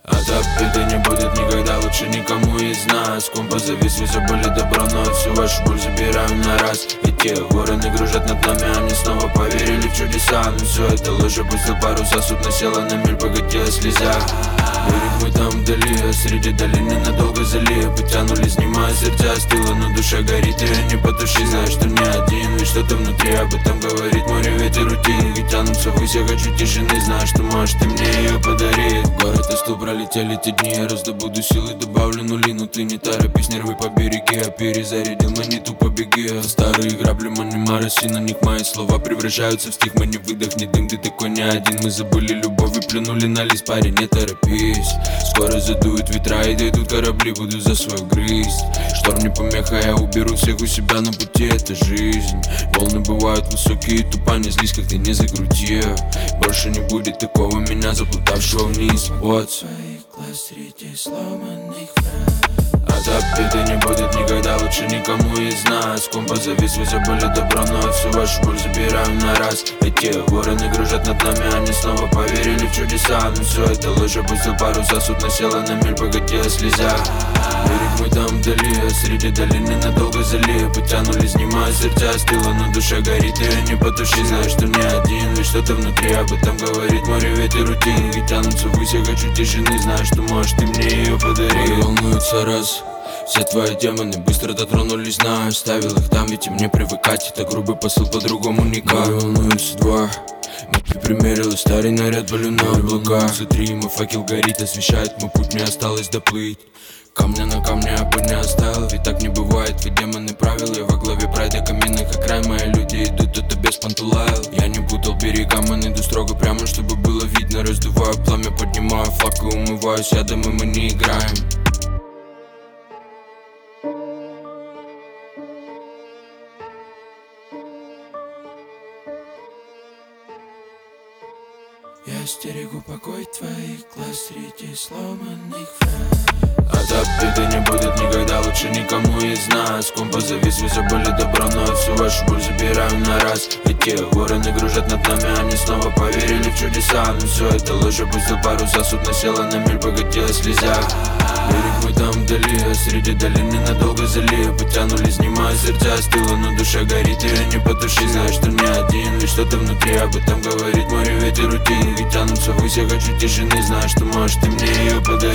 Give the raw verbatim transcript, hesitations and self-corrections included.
От обиды не будет никогда, лучше никому из нас. Компа завис, забыли добро, но всю вашу боль забираем на раз. Эти вороны кружат над нами, они снова поверили в чудеса. Но все это ложь, опустил паруса, судно село на мель, покатила слеза. Берег мы там вдали, а среди долины надолго зали. Потянули, снимая сердца, остыло, но душа горит. И не потуши, знаешь, что не один. Ведь что-то внутри об этом говорит море, ветер, рутинки тянутся ввысь, я хочу тишины. Знаю, что может ты мне ее подарит. Город и стул, пролетели те дни, я раздобуду силы, добавлю нули. Но ты не торопись, нервы побереги, а перезарядил монету, побеги. Старые грабли, манимароси, на них мои слова превращаются в стих. Мы не выдохни дым, ты такой не один. Мы забыли любовь и плюнули на лист, парень, не торопись. Скоро задуют ветра и дойдут корабли, буду за свою грызть. Шторм не помеха, я уберу всех у себя на пути, это жизнь. Волны бывают высокие, тупо не злись, как ты не закрути. Больше не будет такого меня, заплутавшего вниз. Вот своих глаз среди сломанных фраз. От обиды не будет никогда, лучше никому из нас. Компа завис, вы забыли добро, но всю вашу боль забираем на раз. Эти вороны кружат над нами, они снова поверили в чудеса. Но все это ложь, опустил паруса, судно село на мель, покатила слеза. Берег мы там вдали, а среди долины надолго зали. Потянули, снимая сердца, остыло, но душа горит. И не потуши, знаешь, что не один. Ведь что-то внутри об этом говорит море, ветер, рутинки тянутся ввысь, я хочу тишины. Знаю, что может ты мне ее подарить. Волнуются раз, все твои демоны быстро дотронулись, знаю, оставил их там, ведь и мне привыкать. Это грубый посыл, по-другому никак. Волнуются два, мы примерила старый наряд, болю на облака. Три, мой факел горит, освещает мой путь, мне осталось доплыть. Камня на камне я бы не оставил, ведь так не бывает, ведь демоны правил. Я во главе прайда каменных окраин, мои люди идут, это без пантулайл. Я не путал берега, man, иду строго прямо, чтобы было видно. Раздуваю пламя, поднимаю флаг и умываюсь ядом, и мы не играем. Я стерегу покой твоих глаз среди сломанных фраз. От обиды не будет никогда, лучше никому из нас. Компа завис, вы забыли добро, но всю вашу боль забираем на раз. Эти вороны кружат над нами, они снова поверили в чудеса. Но все это ложь, опустил паруса, судно село на мель, покатила слеза. Берег мы там вдали, а среди долины надолго зали. Потянули, снимая сердца, остыло, но душа горит. И не потуши, знаешь, что не один. Ведь что-то внутри об этом говорит море, ветер, рутинки тянутся ввысь, я хочу тишины. Знаю, что может ты мне ее подарить.